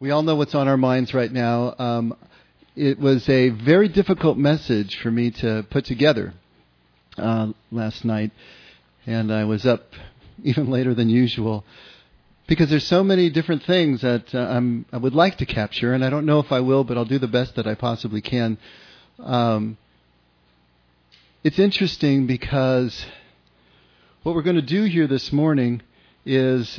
We all know what's on our minds right now. It was a very difficult message for me to put together last night, and I was up even later than usual because there's so many different things that I would like to capture, and I don't know if I will, but I'll do the best that I possibly can. It's interesting because what we're going to do here this morning is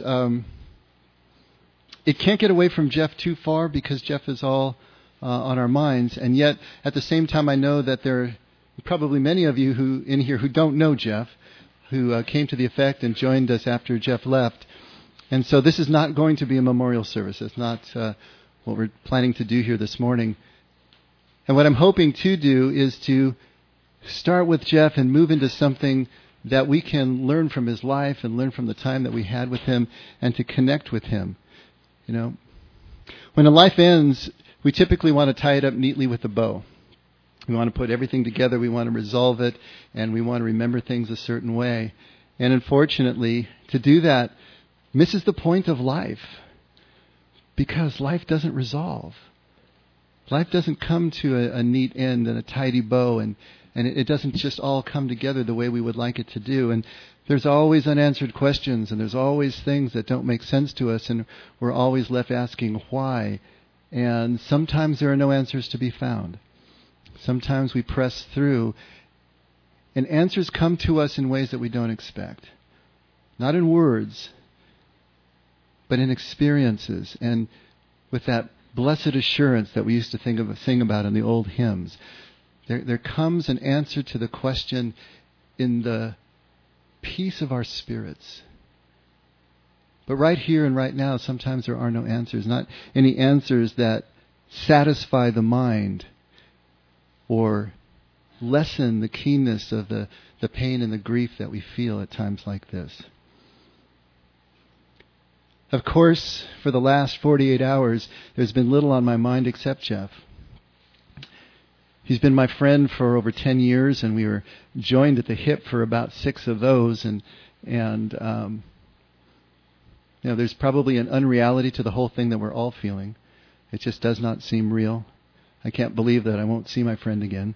it can't get away from Jeff too far because Jeff is all on our minds. And yet, at the same time, I know that there are probably many of you who in here who don't know Jeff, who came to the effect and joined us after Jeff left. And so this is not going to be a memorial service. It's not what we're planning to do here this morning. And what I'm hoping to do is to start with Jeff and move into something that we can learn from his life and learn from the time that we had with him and to connect with him. You know, when a life ends, we typically want to tie it up neatly with a bow. We want to put everything together. We want to resolve it, and we want to remember things a certain way. And unfortunately, to do that misses the point of life because life doesn't resolve. Life doesn't come to a neat end and a tidy bow, and it doesn't just all come together the way we would like it to do. And there's always unanswered questions, and there's always things that don't make sense to us, and we're always left asking why. And sometimes there are no answers to be found. Sometimes we press through, and answers come to us in ways that we don't expect. Not in words, but in experiences, and with that blessed assurance that we used to sing about in the old hymns. There comes an answer to the question in the peace of our spirits. But right here and right now, sometimes there are no answers. Not any answers that satisfy the mind or lessen the keenness of the pain and the grief that we feel at times like this. Of course, for the last 48 hours, there's been little on my mind except Jeff. He's been my friend for over 10 years, and we were joined at the hip for about 6 of those. And there's probably an unreality to the whole thing that we're all feeling. It just does not seem real. I can't believe that I won't see my friend again.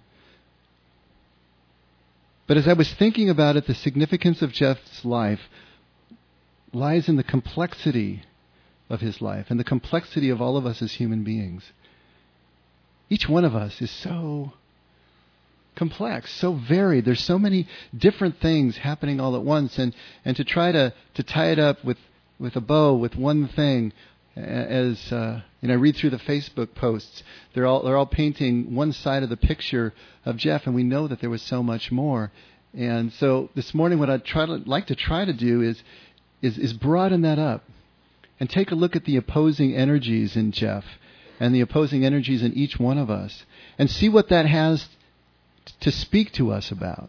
But as I was thinking about it, the significance of Jeff's life lies in the complexity of his life and the complexity of all of us as human beings. Each one of us is so complex, so varied. There's so many different things happening all at once, and to try to tie it up with a bow, with one thing, as I read through the Facebook posts, they're all painting one side of the picture of Jeff, and we know that there was so much more. And so this morning, what I'd like to try to do is broaden that up and take a look at the opposing energies in Jeff and the opposing energies in each one of us, and see what that has to speak to us about.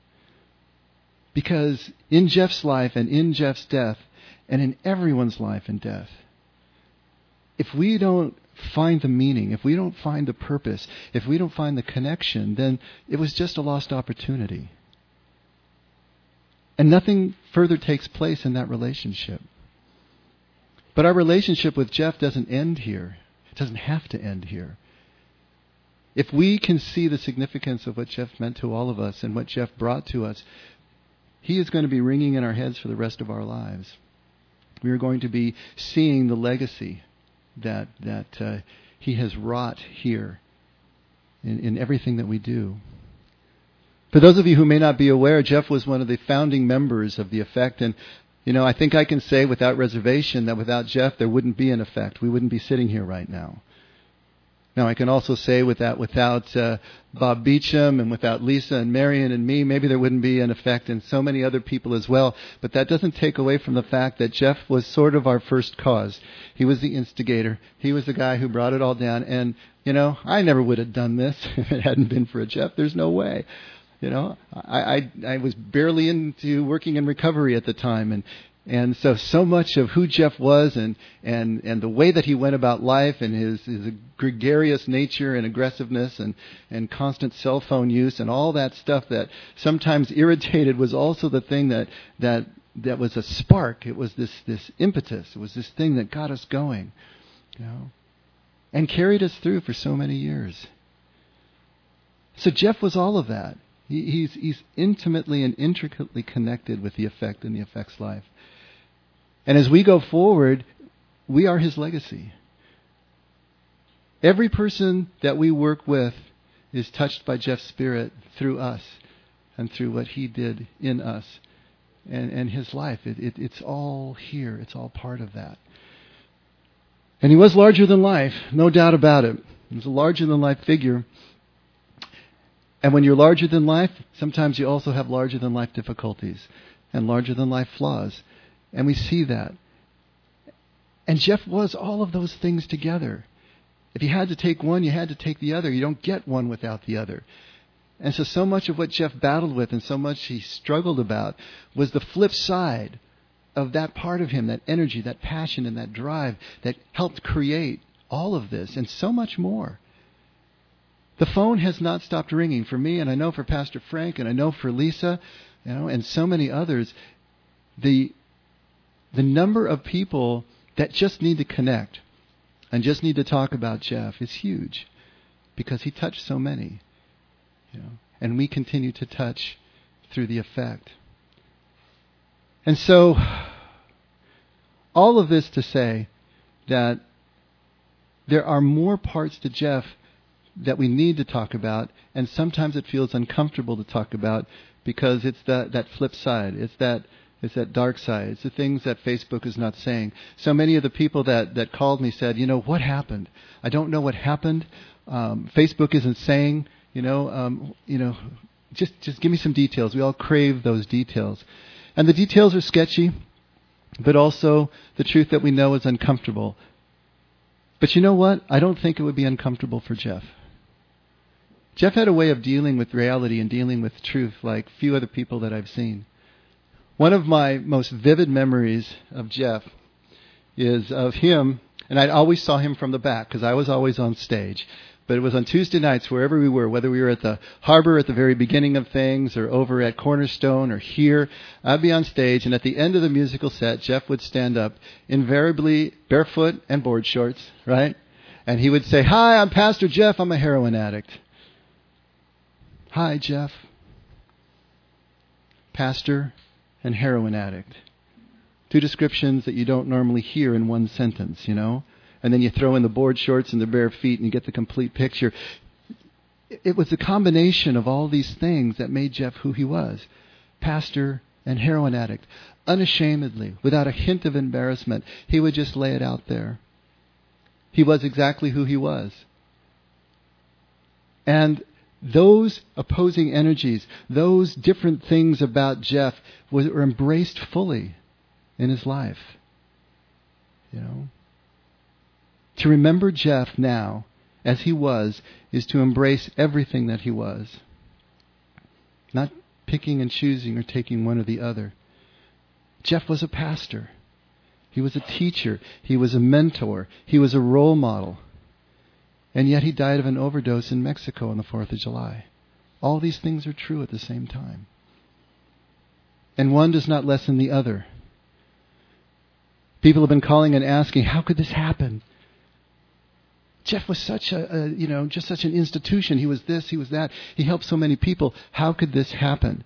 Because in Jeff's life and in Jeff's death, and in everyone's life and death, if we don't find the meaning, if we don't find the purpose, if we don't find the connection, then it was just a lost opportunity. And nothing further takes place in that relationship. But our relationship with Jeff doesn't end here. It doesn't have to end here. If we can see the significance of what Jeff meant to all of us and what Jeff brought to us, he is going to be ringing in our heads for the rest of our lives. We are going to be seeing the legacy that he has wrought here in everything that we do. For those of you who may not be aware, Jeff was one of the founding members of the Effect, and I think I can say without reservation that without Jeff, there wouldn't be an Effect. We wouldn't be sitting here right now. Now, I can also say without Bob Beecham and without Lisa and Marion and me, maybe there wouldn't be an Effect, and so many other people as well. But that doesn't take away from the fact that Jeff was sort of our first cause. He was the instigator. He was the guy who brought it all down. And, I never would have done this if it hadn't been for Jeff. There's no way. I was barely into working in recovery at the time, and so much of who Jeff was and the way that he went about life and his gregarious nature and aggressiveness and constant cell phone use and all that stuff that sometimes irritated was also the thing that was a spark. It was this impetus. It was this thing that got us going. and carried us through for so many years. So Jeff was all of that. He's intimately and intricately connected with the effect and the effect's life. And as we go forward, we are his legacy. Every person that we work with is touched by Jeff's spirit through us and through what he did in us and his life. It's all here. It's all part of that. And he was larger than life, no doubt about it. He was a larger than life figure. And when you're larger than life, sometimes you also have larger than life difficulties and larger than life flaws. And we see that. And Jeff was all of those things together. If you had to take one, you had to take the other. You don't get one without the other. And so much of what Jeff battled with and so much he struggled about was the flip side of that part of him, that energy, that passion, and that drive that helped create all of this and so much more. The phone has not stopped ringing for me, and I know for Pastor Frank, and I know for Lisa, and so many others. The number of people that just need to connect and just need to talk about Jeff is huge because he touched so many. And we continue to touch through the effect. And so, all of this to say that there are more parts to Jeff that we need to talk about, and sometimes it feels uncomfortable to talk about because it's that flip side. It's that dark side. It's the things that Facebook is not saying. So many of the people that called me said, what happened? I don't know what happened. Facebook isn't saying, just give me some details. We all crave those details. And the details are sketchy, but also the truth that we know is uncomfortable. But you know what? I don't think it would be uncomfortable for Jeff. Jeff had a way of dealing with reality and dealing with truth like few other people that I've seen. One of my most vivid memories of Jeff is of him, and I always saw him from the back because I was always on stage. But it was on Tuesday nights, wherever we were, whether we were at the harbor at the very beginning of things or over at Cornerstone or here, I'd be on stage, and at the end of the musical set, Jeff would stand up, invariably barefoot and board shorts, right? And he would say, "Hi, I'm Pastor Jeff. I'm a heroin addict." Hi, Jeff. Pastor and heroin addict. Two descriptions that you don't normally hear in one sentence, And then you throw in the board shorts and the bare feet and you get the complete picture. It was a combination of all these things that made Jeff who he was. Pastor and heroin addict. Unashamedly, without a hint of embarrassment, he would just lay it out there. He was exactly who he was. And those opposing energies, those different things about Jeff were embraced fully in his life. To remember Jeff now as he was is to embrace everything that he was. Not picking and choosing or taking one or the other. Jeff was a pastor. He was a teacher. He was a mentor. He was a role model. And yet he died of an overdose in Mexico on the 4th of July. All these things are true at the same time. And one does not lessen the other. People have been calling and asking, how could this happen? Jeff was such just such an institution. He was this, he was that. He helped so many people. How could this happen?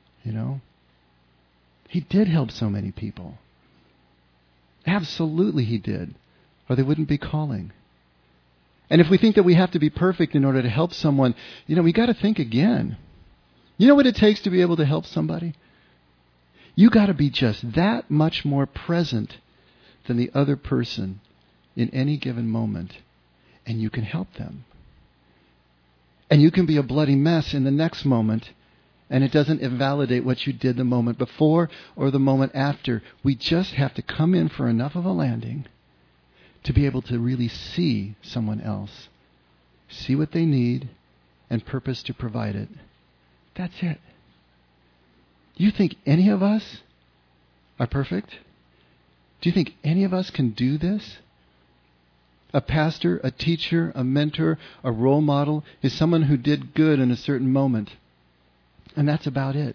He did help so many people. Absolutely he did. Or they wouldn't be calling. And if we think that we have to be perfect in order to help someone, we got to think again. You know what it takes to be able to help somebody? You got to be just that much more present than the other person in any given moment. And you can help them. And you can be a bloody mess in the next moment, and it doesn't invalidate what you did the moment before or the moment after. We just have to come in for enough of a landing to be able to really see someone else, see what they need, and purpose to provide it. That's it. You think any of us are perfect? Do you think any of us can do this? A pastor, a teacher, a mentor, a role model is someone who did good in a certain moment. And that's about it.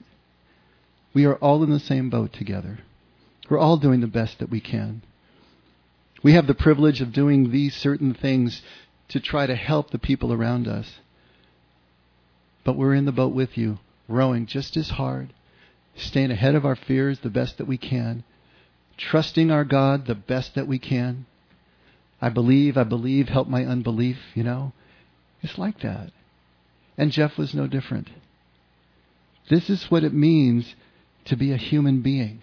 We are all in the same boat together. We're all doing the best that we can. We have the privilege of doing these certain things to try to help the people around us. But we're in the boat with you, rowing just as hard, staying ahead of our fears the best that we can, trusting our God the best that we can. I believe, help my unbelief, It's like that. And Jeff was no different. This is what it means to be a human being.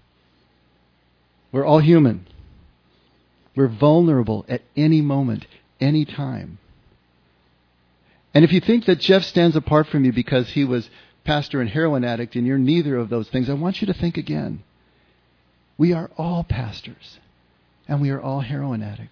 We're all human. We're vulnerable at any moment, any time. And if you think that Jeff stands apart from you because he was pastor and heroin addict and you're neither of those things, I want you to think again. We are all pastors and we are all heroin addicts.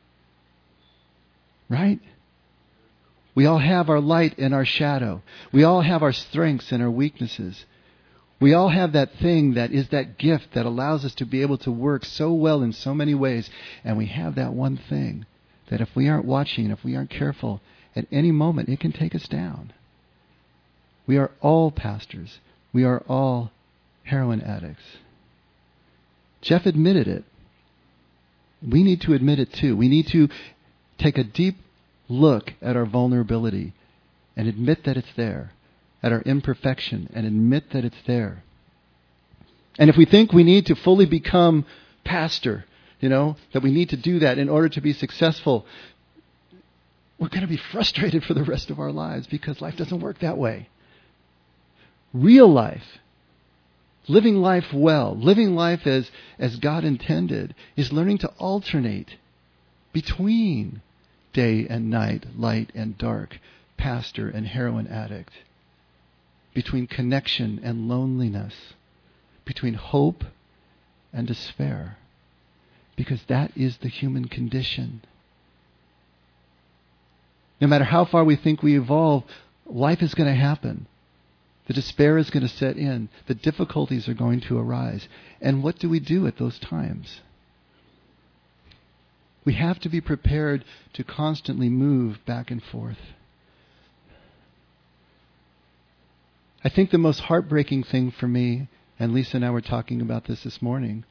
Right? We all have our light and our shadow. We all have our strengths and our weaknesses. We all have that thing that is that gift that allows us to be able to work so well in so many ways. And we have that one thing that if we aren't watching, if we aren't careful, at any moment it can take us down. We are all pastors. We are all heroin addicts. Jeff admitted it. We need to admit it too. We need to take a deep look at our vulnerability and admit that it's there, at our imperfection, and admit that it's there. And if we think we need to fully become pastor, that we need to do that in order to be successful, we're going to be frustrated for the rest of our lives because life doesn't work that way. Real life, living life well, living life as God intended, is learning to alternate between day and night, light and dark, pastor and heroin addict, between connection and loneliness, between hope and despair, because that is the human condition. No matter how far we think we evolve, life is going to happen. The despair is going to set in. The difficulties are going to arise. And what do we do at those times? We have to be prepared to constantly move back and forth. I think the most heartbreaking thing for me, and Lisa and I were talking about this morning,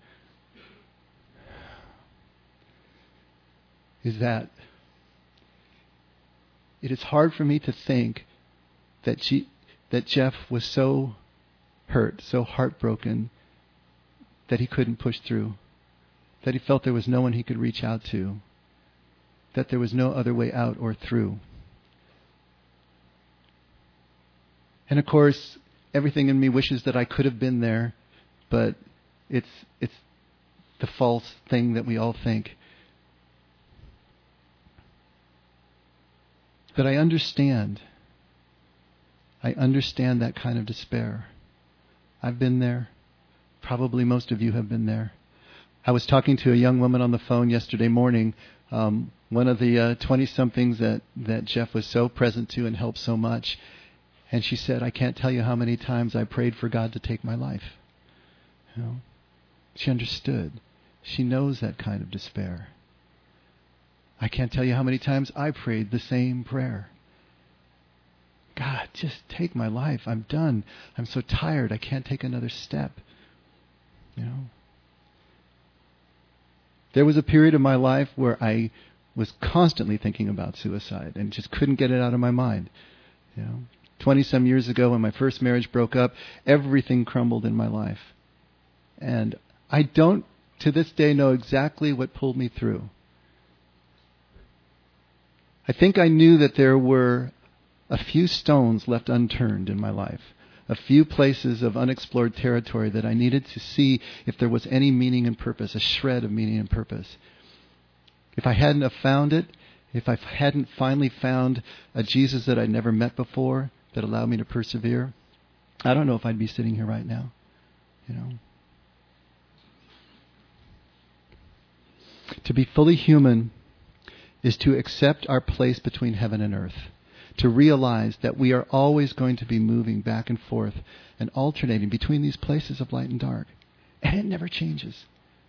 is that it is hard for me to think that Jeff was so hurt, so heartbroken, that he couldn't push through, that he felt there was no one he could reach out to, that there was no other way out or through. And of course, everything in me wishes that I could have been there, but it's the false thing that we all think. But I understand that kind of despair. I've been there. Probably most of you have been there. I was talking to a young woman on the phone yesterday morning, one of the 20-somethings that Jeff was so present to and helped so much. And she said, I can't tell you how many times I prayed for God to take my life. She understood. She knows that kind of despair. I can't tell you how many times I prayed the same prayer. God, just take my life. I'm done. I'm so tired. I can't take another step. There was a period of my life where I was constantly thinking about suicide and just couldn't get it out of my mind. 20-some years ago when my first marriage broke up, everything crumbled in my life. And I don't, to this day, know exactly what pulled me through. I think I knew that there were a few stones left unturned in my life, a few places of unexplored territory that I needed to see if there was any meaning and purpose, a shred of meaning and purpose. If I hadn't have found it, if I hadn't finally found a Jesus that I'd never met before that allowed me to persevere, I don't know if I'd be sitting here right now. To be fully human is to accept our place between heaven and earth, to realize that we are always going to be moving back and forth and alternating between these places of light and dark. And it never changes.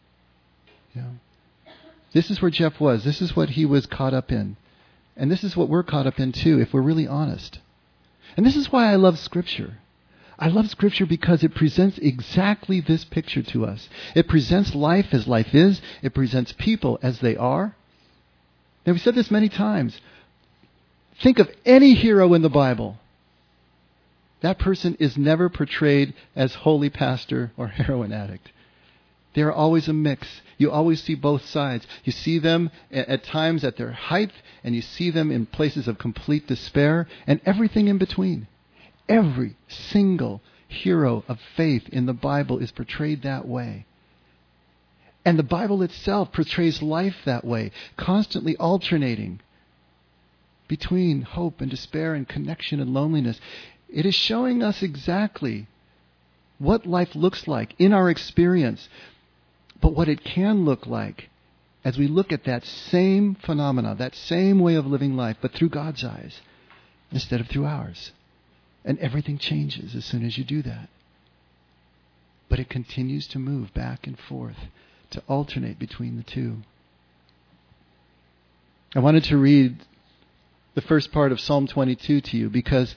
This is where Jeff was. This is what he was caught up in. And this is what we're caught up in too, if we're really honest. And this is why I love Scripture. I love Scripture because it presents exactly this picture to us. It presents life as life is. It presents people as they are. Now, we've said this many times. Think of any hero in the Bible. That person is never portrayed as holy pastor or heroin addict. They're always a mix. You always see both sides. You see them at times at their height, and you see them in places of complete despair, and everything in between. Every single hero of faith in the Bible is portrayed that way. And the Bible itself portrays life that way, constantly alternating between hope and despair and connection and loneliness. It is showing us exactly what life looks like in our experience, but what it can look like as we look at that same phenomena, that same way of living life, but through God's eyes instead of through ours. And everything changes as soon as you do that. But it continues to move back and forth, to alternate between the two. I wanted to read the first part of Psalm 22 to you because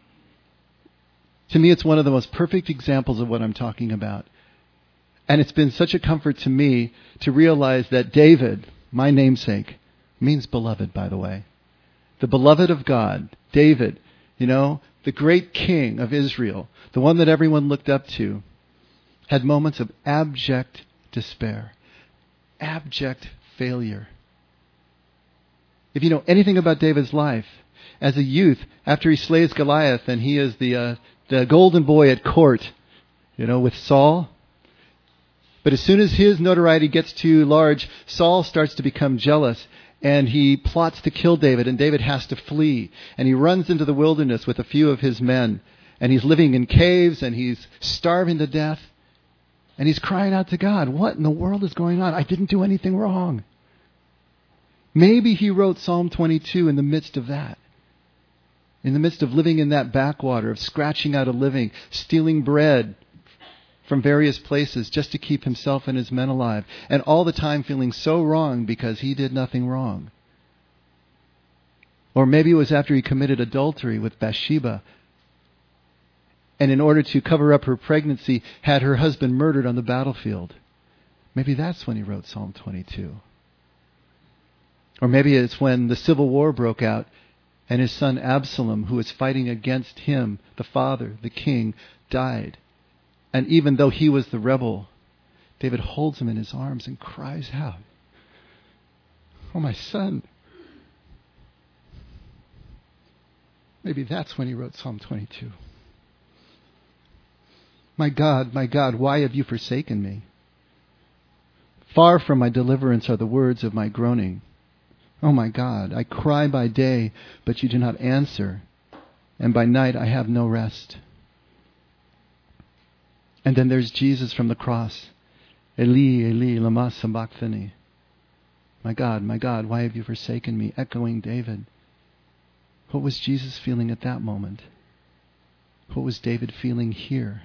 to me it's one of the most perfect examples of what I'm talking about. And it's been such a comfort to me to realize that David, my namesake, means beloved, by the way. The beloved of God, David, the great king of Israel, the one that everyone looked up to, had moments of abject despair, abject failure. If you know anything about David's life, as a youth, after he slays Goliath and he is the golden boy at court, with Saul. But as soon as his notoriety gets too large, Saul starts to become jealous. And he plots to kill David, and David has to flee. And he runs into the wilderness with a few of his men. And he's living in caves, and he's starving to death. And he's crying out to God, what in the world is going on? I didn't do anything wrong. Maybe he wrote Psalm 22 in the midst of that. In the midst of living in that backwater, of scratching out a living, stealing bread from various places just to keep himself and his men alive, and all the time feeling so wrong because he did nothing wrong. Or maybe it was after he committed adultery with Bathsheba, and in order to cover up her pregnancy, had her husband murdered on the battlefield. Maybe that's when he wrote Psalm 22. Or maybe it's when the civil war broke out, and his son Absalom, who was fighting against him, the father, the king, died. And even though he was the rebel, David holds him in his arms and cries out, "Oh, my son." Maybe that's when he wrote Psalm 22. My God, why have you forsaken me? Far from my deliverance are the words of my groaning. Oh, my God, I cry by day, but you do not answer, and by night I have no rest. And then there's Jesus from the cross. Eli, Eli, lama sabachthani. My God, why have you forsaken me? Echoing David. What was Jesus feeling at that moment? What was David feeling here?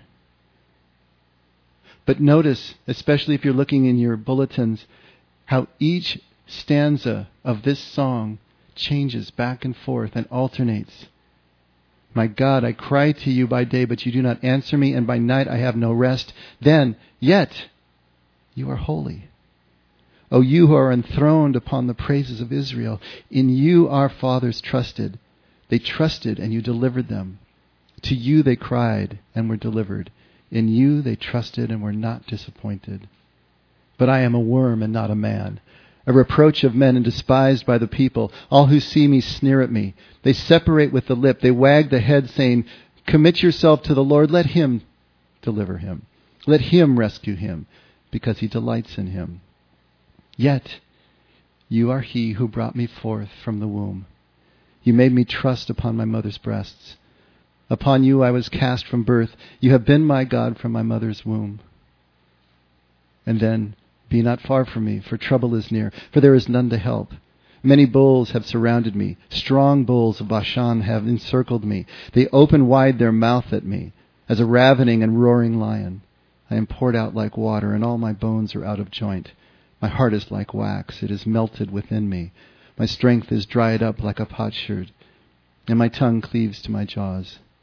But notice, especially if you're looking in your bulletins, how each stanza of this song changes back and forth and alternates. My God, I cry to you by day, but you do not answer me, and by night I have no rest. Then, yet, you are holy. O you who are enthroned upon the praises of Israel, in you our fathers trusted. They trusted, and you delivered them. To you they cried, and were delivered. In you they trusted, and were not disappointed. But I am a worm and not a man, a reproach of men and despised by the people. All who see me sneer at me. They separate with the lip. They wag the head, saying, commit yourself to the Lord. Let him deliver him. Let him rescue him, because he delights in him. Yet you are he who brought me forth from the womb. You made me trust upon my mother's breasts. Upon you I was cast from birth. You have been my God from my mother's womb. And then, be not far from me, for trouble is near, for there is none to help. Many bulls have surrounded me. Strong bulls of Bashan have encircled me. They open wide their mouth at me, as a ravening and roaring lion. I am poured out like water, and all my bones are out of joint. My heart is like wax. It is melted within me. My strength is dried up like a potsherd, and my tongue cleaves to my jaws.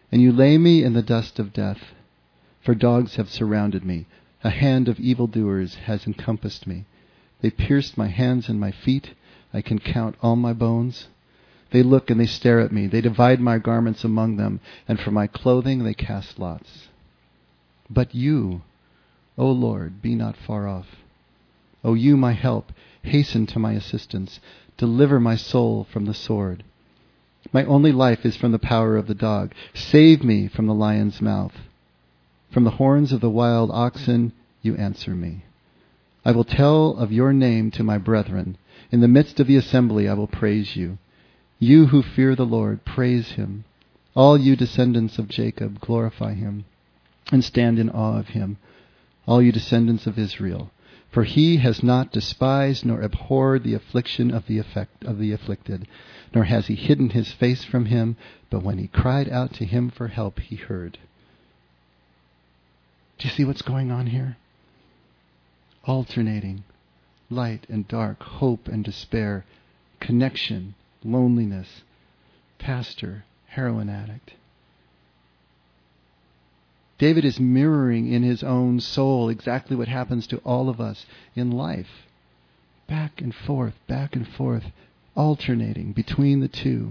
And you lay me in the dust of death, for dogs have surrounded me. A hand of evildoers has encompassed me. They pierced my hands and my feet. I can count all my bones. They look and they stare at me. They divide my garments among them, and for my clothing they cast lots. But you, O Lord, be not far off. O you, my help, hasten to my assistance. Deliver my soul from the sword. My only life is from the power of the dog. Save me from the lion's mouth. From the horns of the wild oxen you answer me. I will tell of your name to my brethren. In the midst of the assembly I will praise you. You who fear the Lord, praise him. All you descendants of Jacob, glorify him and stand in awe of him. All you descendants of Israel. For he has not despised nor abhorred the affliction of the afflicted, nor has he hidden his face from him, but when he cried out to him for help, he heard. Do you see what's going on here? Alternating light and dark, hope and despair, connection, loneliness, pastor, heroin addict. David is mirroring in his own soul exactly what happens to all of us in life. Back and forth, alternating between the two.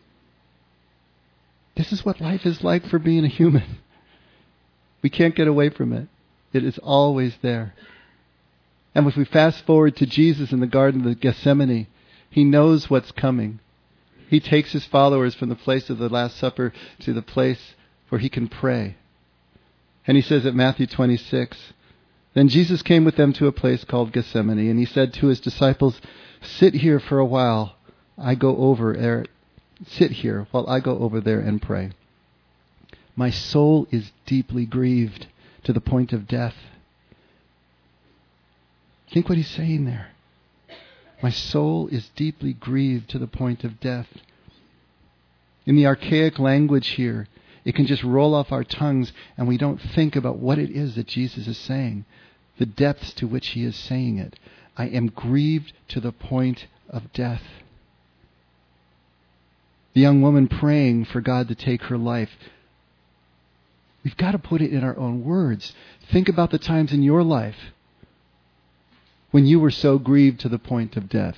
This is what life is like for being a human. We can't get away from it. It is always there. And if we fast forward to Jesus in the Garden of Gethsemane, he knows what's coming. He takes his followers from the place of the Last Supper to the place where he can pray. And he says at Matthew 26, Then Jesus came with them to a place called Gethsemane, and he said to his disciples, Sit here for a while. Sit here while I go over there and pray. My soul is deeply grieved to the point of death. Think what he's saying there. My soul is deeply grieved to the point of death. In the archaic language here, it can just roll off our tongues and we don't think about what it is that Jesus is saying, the depths to which he is saying it. I am grieved to the point of death. The young woman praying for God to take her life. We've got to put it in our own words. Think about the times in your life when you were so grieved to the point of death.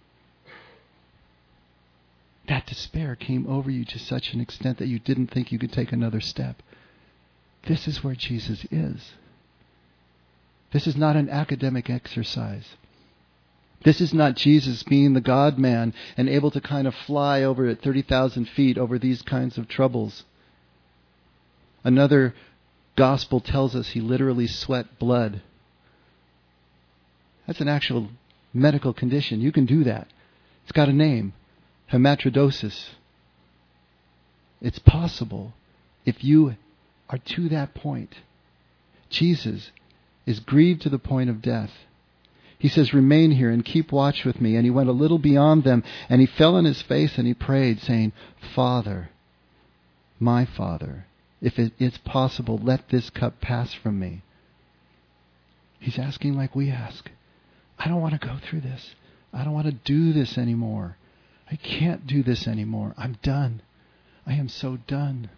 That despair came over you to such an extent that you didn't think you could take another step. This is where Jesus is. This is not an academic exercise. This is not Jesus being the God-man and able to kind of fly over at 30,000 feet over these kinds of troubles. Another gospel tells us he literally sweat blood. That's an actual medical condition. You can do that. It's got a name. Hematodosis. It's possible if you are to that point. Jesus is grieved to the point of death. He says, remain here and keep watch with me. And he went a little beyond them and he fell on his face and he prayed, saying, Father, my Father, if it is possible, let this cup pass from me. He's asking like we ask. I don't want to go through this. I don't want to do this anymore. I can't do this anymore. I'm done. I am so done.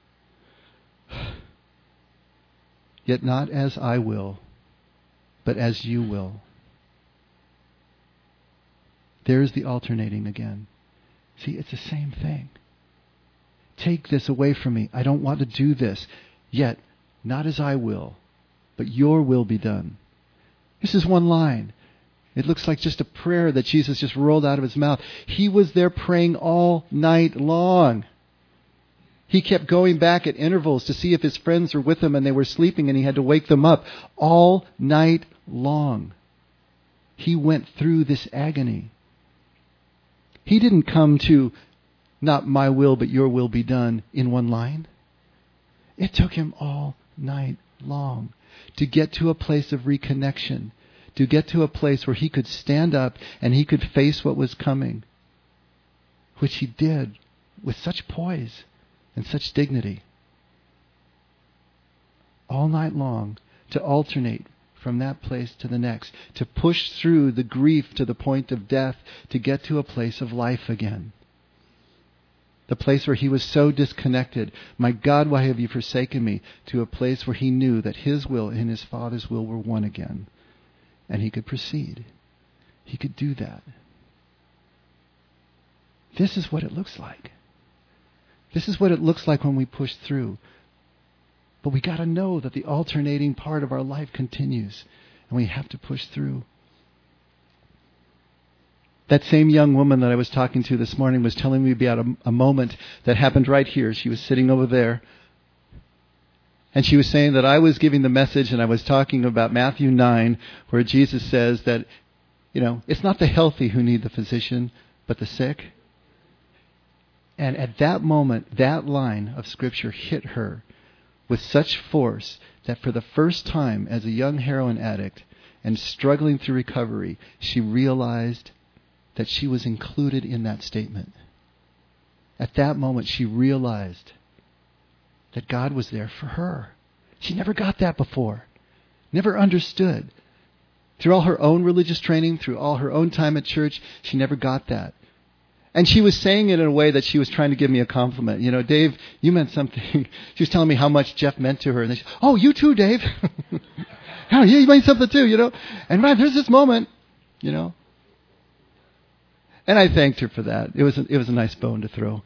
Yet not as I will, but as you will. There's the alternating again. See, it's the same thing. Take this away from me. I don't want to do this. Yet, not as I will, but your will be done. This is one line. It looks like just a prayer that Jesus just rolled out of his mouth. He was there praying all night long. He kept going back at intervals to see if his friends were with him and they were sleeping and he had to wake them up all night long. He went through this agony. He didn't come to not my will but your will be done in one line. It took him all night long to get to a place of reconnection, to get to a place where he could stand up and he could face what was coming, which he did with such poise and such dignity. All night long, to alternate from that place to the next, to push through the grief to the point of death, to get to a place of life again. The place where he was so disconnected. My God, why have you forsaken me? To a place where he knew that his will and his Father's will were one again. And he could proceed. He could do that. This is what it looks like. This is what it looks like when we push through. But we got to know that the alternating part of our life continues. And we have to push through. That same young woman that I was talking to this morning was telling me about a moment that happened right here. She was sitting over there. And she was saying that I was giving the message and I was talking about Matthew 9, where Jesus says that, it's not the healthy who need the physician, but the sick. And at that moment, that line of Scripture hit her with such force that for the first time as a young heroin addict and struggling through recovery, she realized that she was included in that statement. At that moment, she realized that God was there for her. She never got that before. Never understood. Through all her own religious training, through all her own time at church, she never got that. And she was saying it in a way that she was trying to give me a compliment. Dave, you meant something. She was telling me how much Jeff meant to her. And then she, oh, you too, Dave. Oh, yeah, you meant something too, And right, there's this moment, And I thanked her for that. It was a nice bone to throw,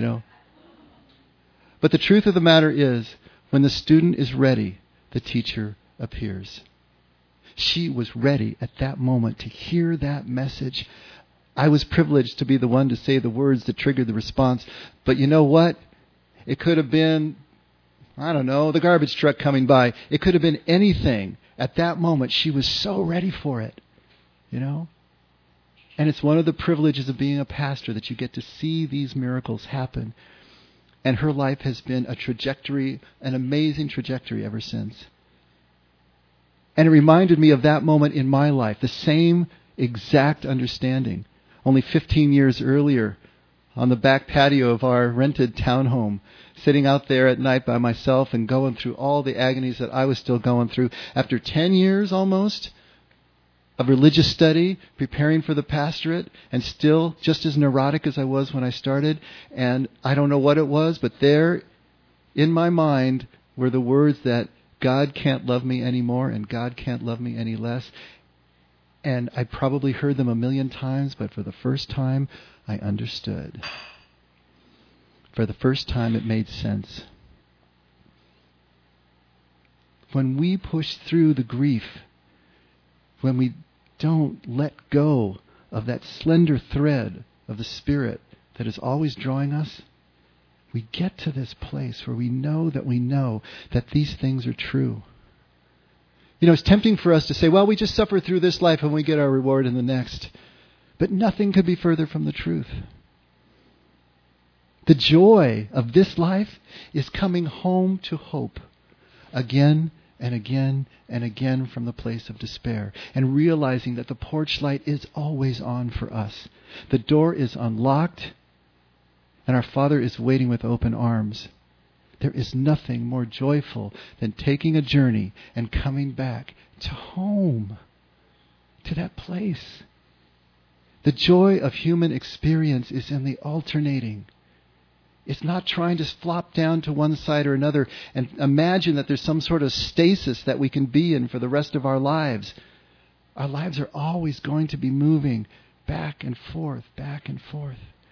But the truth of the matter is, when the student is ready, the teacher appears. She was ready at that moment to hear that message. I was privileged to be the one to say the words that triggered the response. But you know what? It could have been, the garbage truck coming by. It could have been anything. At that moment, she was so ready for it, And it's one of the privileges of being a pastor that you get to see these miracles happen. And her life has been a trajectory, an amazing trajectory ever since. And it reminded me of that moment in my life, the same exact understanding. Only 15 years earlier, on the back patio of our rented townhome, sitting out there at night by myself and going through all the agonies that I was still going through. After 10 years almost of religious study, preparing for the pastorate, and still just as neurotic as I was when I started. And I don't know what it was, but there in my mind were the words that God can't love me anymore and God can't love me any less. And I probably heard them a million times, but for the first time, I understood. For the first time, it made sense. When we push through the grief, when we don't let go of that slender thread of the Spirit that is always drawing us, we get to this place where we know that these things are true. It's tempting for us to say, well, we just suffer through this life and we get our reward in the next. But nothing could be further from the truth. The joy of this life is coming home to hope again and again and again from the place of despair, and realizing that the porch light is always on for us. The door is unlocked, and our Father is waiting with open arms. There is nothing more joyful than taking a journey and coming back to home, to that place. The joy of human experience is in the alternating. It's not trying to flop down to one side or another and imagine that there's some sort of stasis that we can be in for the rest of our lives. Our lives are always going to be moving back and forth, back and forth.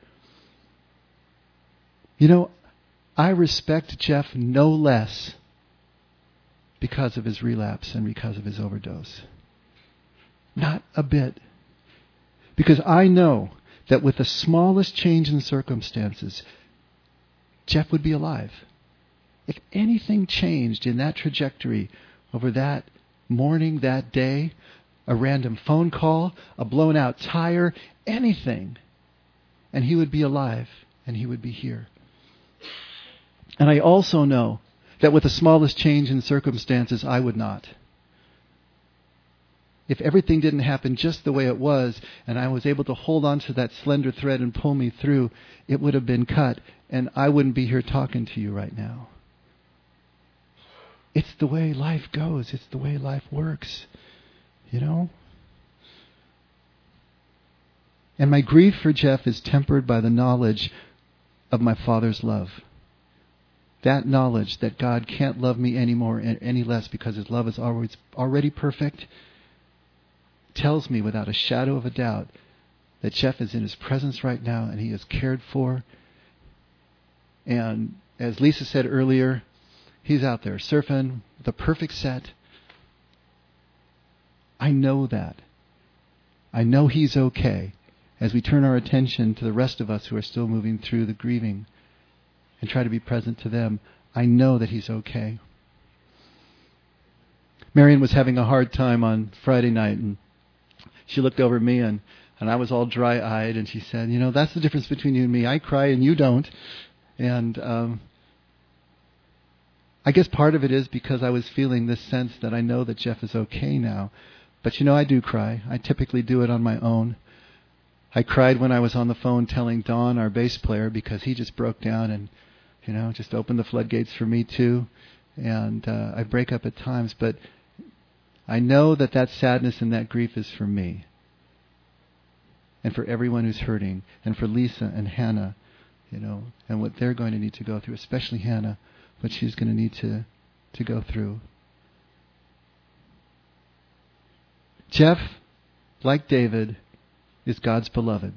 I respect Jeff no less because of his relapse and because of his overdose. Not a bit. Because I know that with the smallest change in circumstances, Jeff would be alive. If anything changed in that trajectory over that morning, that day, a random phone call, a blown out tire, anything, and he would be alive and he would be here. And I also know that with the smallest change in circumstances, I would not. If everything didn't happen just the way it was, and I was able to hold on to that slender thread and pull me through, it would have been cut, and I wouldn't be here talking to you right now. It's the way life goes. It's the way life works. And my grief for Jeff is tempered by the knowledge of my Father's love. That knowledge that God can't love me anymore and any less because His love is already perfect tells me without a shadow of a doubt that Jeff is in His presence right now and he is cared for. And as Lisa said earlier, he's out there surfing the perfect set. I know that. I know he's okay as we turn our attention to the rest of us who are still moving through the grieving and try to be present to them. I know that he's okay. Marion was having a hard time on Friday night, and she looked over at me, and I was all dry-eyed, and she said, that's the difference between you and me. I cry and you don't. And I guess part of it is because I was feeling this sense that I know that Jeff is okay now. But I do cry. I typically do it on my own. I cried when I was on the phone telling Don, our bass player, because he just broke down and, just opened the floodgates for me too. And I break up at times, but I know that sadness and that grief is for me. And for everyone who's hurting. And for Lisa and Hannah, and what they're going to need to go through, especially Hannah, what she's going to need to go through. Jeff, like David, is God's beloved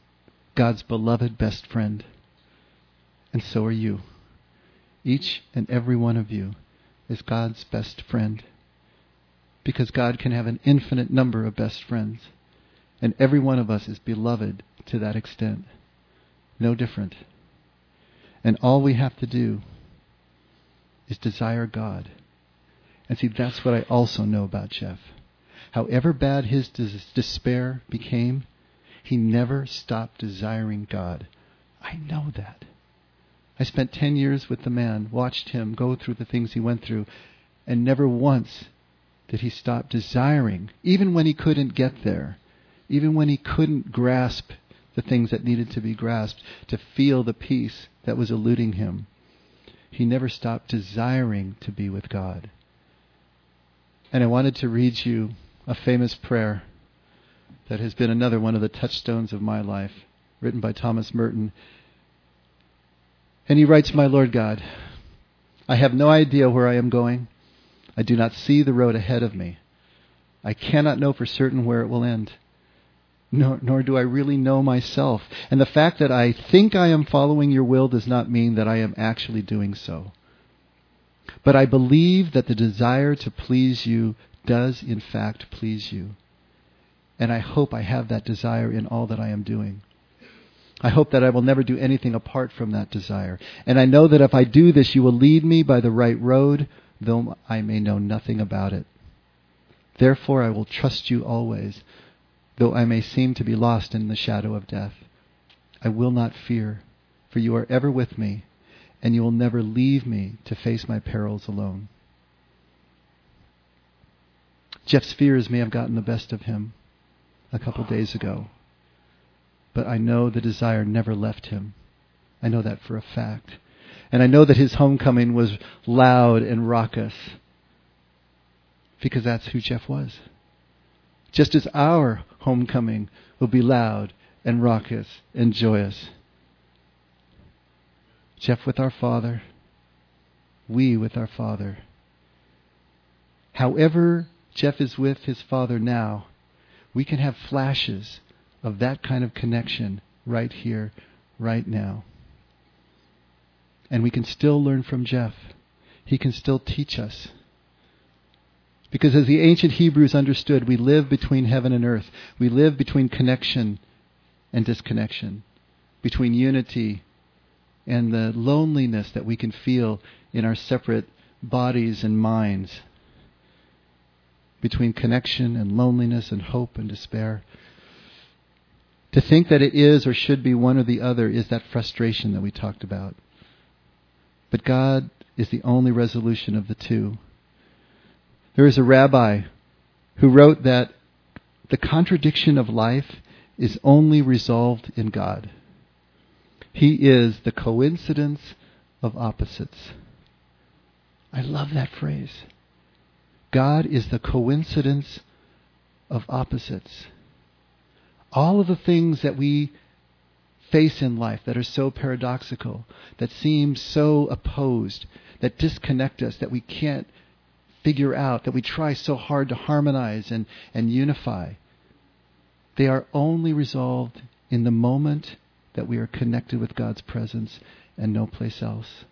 best friend. And so are you. Each and every one of you is God's best friend. Because God can have an infinite number of best friends. And every one of us is beloved to that extent. No different. And all we have to do is desire God. And see, that's what I also know about Jeff. However bad his despair became, he never stopped desiring God. I know that. I spent 10 years with the man, watched him go through the things he went through, and never once did he stop desiring, even when he couldn't get there, even when he couldn't grasp the things that needed to be grasped, to feel the peace that was eluding him. He never stopped desiring to be with God. And I wanted to read you a famous prayer that has been another one of the touchstones of my life, written by Thomas Merton. And he writes, "My Lord God, I have no idea where I am going. I do not see the road ahead of me. I cannot know for certain where it will end. Nor do I really know myself. And the fact that I think I am following your will does not mean that I am actually doing so. But I believe that the desire to please you does in fact please you. And I hope I have that desire in all that I am doing. I hope that I will never do anything apart from that desire. And I know that if I do this, you will lead me by the right road, though I may know nothing about it. Therefore I will trust you always, though I may seem to be lost in the shadow of death. I will not fear, for you are ever with me, and you will never leave me to face my perils alone." Jeff's fears may have gotten the best of him a couple days ago, but I know the desire never left him. I know that for a fact. And I know that his homecoming was loud and raucous, because that's who Jeff was. Just as our homecoming will be loud and raucous and joyous. Jeff with our Father, we with our Father. However Jeff is with his Father now, we can have flashes of that kind of connection right here, right now. And we can still learn from Jeff. He can still teach us. Because as the ancient Hebrews understood, we live between heaven and earth. We live between connection and disconnection. Between unity and the loneliness that we can feel in our separate bodies and minds. Between connection and loneliness and hope and despair. To think that it is or should be one or the other is that frustration that we talked about. But God is the only resolution of the two. There is a rabbi who wrote that the contradiction of life is only resolved in God. He is the coincidence of opposites. I love that phrase. God is the coincidence of opposites. All of the things that we face in life that are so paradoxical, that seem so opposed, that disconnect us, that we can't figure out, that we try so hard to harmonize and unify, they are only resolved in the moment that we are connected with God's presence and no place else.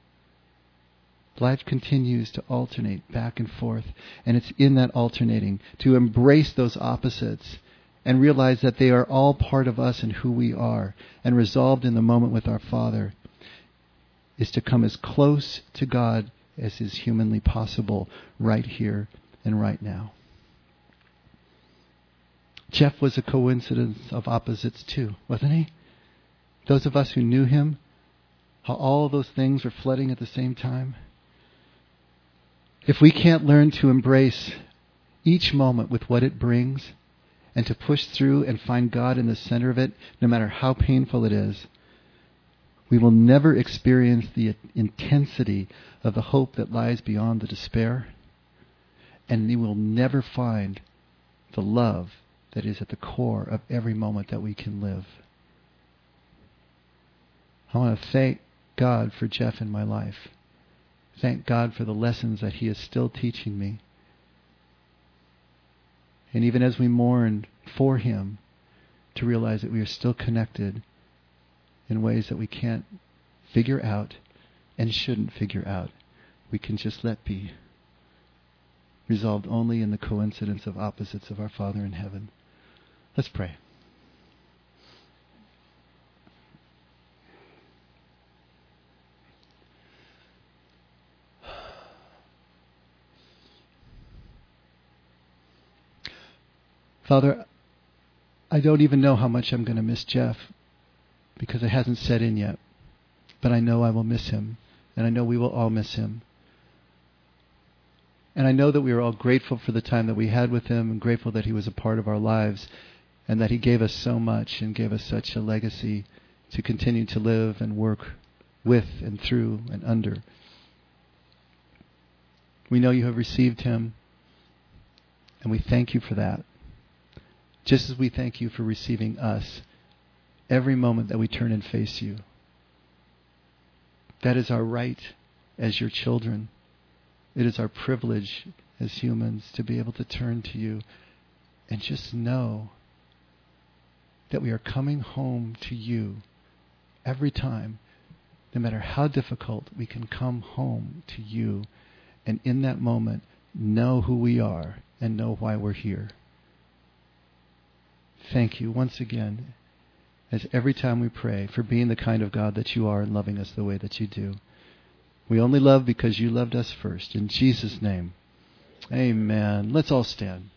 Life continues to alternate back and forth, and it's in that alternating to embrace those opposites and realize that they are all part of us and who we are, and resolved in the moment with our Father is to come as close to God as is humanly possible right here and right now. Jeff was a coincidence of opposites too, wasn't he? Those of us who knew him, how all those things were flooding at the same time. If we can't learn to embrace each moment with what it brings and to push through and find God in the center of it, no matter how painful it is, we will never experience the intensity of the hope that lies beyond the despair, and we will never find the love that is at the core of every moment that we can live. I want to thank God for Jeff in my life. Thank God for the lessons that He is still teaching me. And even as we mourn for Him, to realize that we are still connected in ways that we can't figure out and shouldn't figure out. We can just let be. Resolved only in the coincidence of opposites of our Father in heaven. Let's pray. Father, I don't even know how much I'm going to miss Jeff because it hasn't set in yet. But I know I will miss him, and I know we will all miss him. And I know that we are all grateful for the time that we had with him and grateful that he was a part of our lives and that he gave us so much and gave us such a legacy to continue to live and work with and through and under. We know you have received him, and we thank you for that. Just as we thank you for receiving us every moment that we turn and face you. That is our right as your children. It is our privilege as humans to be able to turn to you and just know that we are coming home to you every time. No matter how difficult, we can come home to you and in that moment know who we are and know why we're here. Thank you once again, as every time we pray, for being the kind of God that you are and loving us the way that you do. We only love because you loved us first. In Jesus' name, amen. Let's all stand.